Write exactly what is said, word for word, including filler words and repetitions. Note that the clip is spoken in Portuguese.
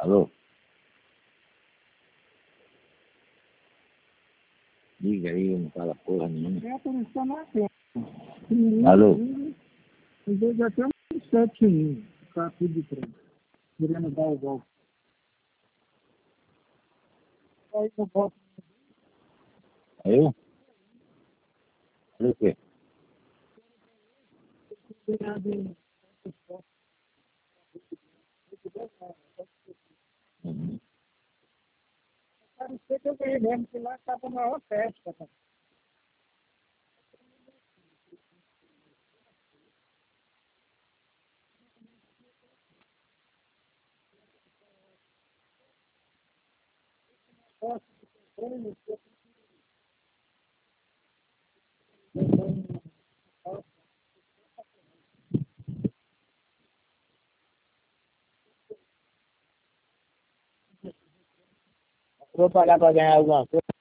Alô? Liga aí, não fala porra nenhuma. É, por isso que eu não atendo. Alô? Às vezes até um sete um, tá tudo de trem, querendo dar o golpe. Aí eu volto. Eu? Falei o quê? Uhum. Parecia que eu ganhei mesmo, que lá estava a maior festa. Cara. Vou pagar para ganhar alguma coisa.